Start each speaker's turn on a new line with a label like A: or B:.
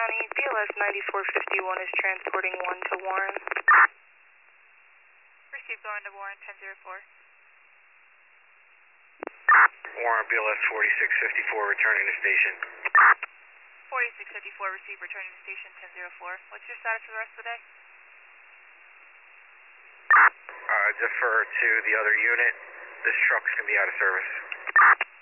A: County, BLS 9451 is transporting 1 to Warren.
B: Received Warren to Warren 1004.
C: Warren, BLS 4654 returning to station.
B: 4654 received returning to station 1004. What's your status for the rest of the day?
C: Defer to the other unit. This truck's going to be out of service.